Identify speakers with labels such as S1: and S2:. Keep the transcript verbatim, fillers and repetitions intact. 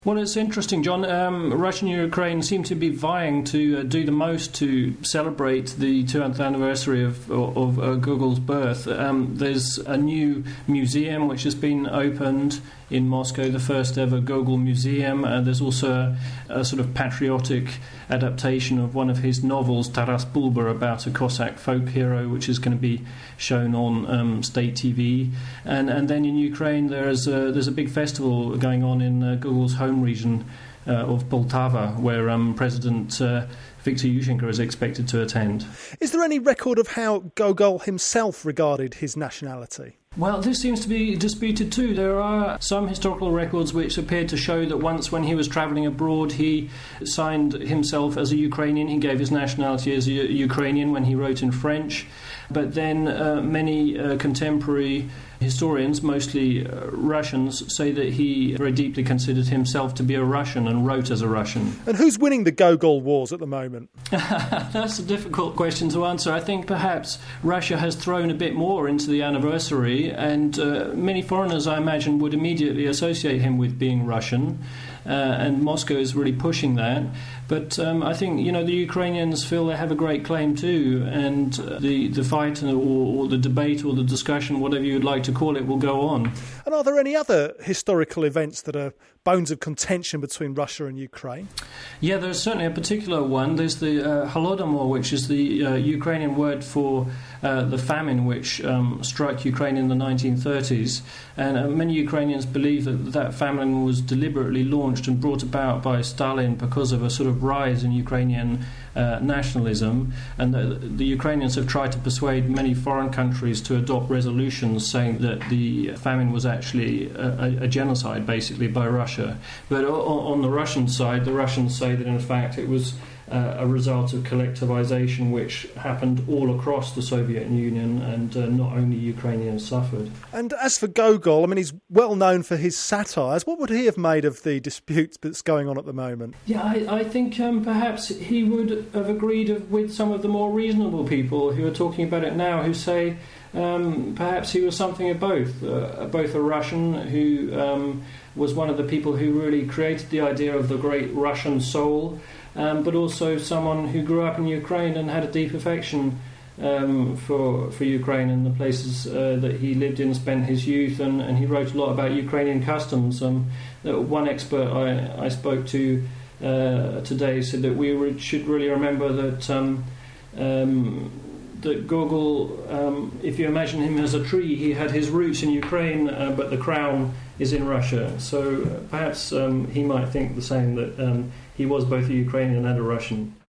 S1: Well, it's interesting, John. Um, Russia and Ukraine seem to be vying to uh, do the most to celebrate the two hundredth anniversary of, of uh, Gogol's birth. Um, there's a new museum which has been opened in Moscow, the first ever Gogol Museum. Uh, there's also a, a sort of patriotic adaptation of one of his novels, Taras Bulba, about a Cossack folk hero, which is going to be shown on um, state T V. And and then in Ukraine, there's a, there's a big festival going on in uh, Gogol's home region uh, of Poltava, where um, President uh, Viktor Yushchenko is expected to attend.
S2: Is there any record of how Gogol himself regarded his nationality?
S1: Well, this seems to be disputed too. There are some historical records which appear to show that once when he was travelling abroad, he signed himself as a Ukrainian. He gave his nationality as a Ukrainian when he wrote in French. But then uh, many uh, contemporary historians, mostly uh, Russians, say that he very deeply considered himself to be a Russian and wrote as a Russian.
S2: And who's winning the Gogol Wars at the moment?
S1: That's a difficult question to answer. I think perhaps Russia has thrown a bit more into the anniversary, and uh, many foreigners, I imagine, would immediately associate him with being Russian. Uh, and Moscow is really pushing that. But um, I think, you know, the Ukrainians feel they have a great claim too, and uh, the, the fight or, or the debate or the discussion, whatever you'd like to call it, will go on.
S2: And are there any other historical events that are bones of contention between Russia and Ukraine?
S1: Yeah, there's certainly a particular one. There's the uh, Holodomor, which is the uh, Ukrainian word for uh, the famine which um, struck Ukraine in the nineteen thirties. And uh, many Ukrainians believe that that famine was deliberately launched and brought about by Stalin because of a sort of rise in Ukrainian uh, nationalism. And the, the Ukrainians have tried to persuade many foreign countries to adopt resolutions saying that the famine was actually a, a, a genocide, basically, by Russia. But on the Russian side, the Russians say that in fact it was uh, a result of collectivization which happened all across the Soviet Union, and uh, not only Ukrainians suffered.
S2: And as for Gogol, I mean, he's well known for his satires. What would he have made of the dispute that's going on at the moment?
S1: Yeah, I, I think um, perhaps he would have agreed with some of the more reasonable people who are talking about it now, who say um, perhaps he was something of both, uh, both a Russian who um, was one of the people who really created the idea of the great Russian soul, um, but also someone who grew up in Ukraine and had a deep affection um, for for Ukraine and the places uh, that he lived in, spent his youth, and, and he wrote a lot about Ukrainian customs. Um, one expert I, I spoke to uh, today said that we re- should really remember that um, um, that Gogol, um, if you imagine him as a tree, he had his roots in Ukraine, uh, but the crown is in Russia. So uh, perhaps um, he might think the same, that um, he was both a Ukrainian and a Russian.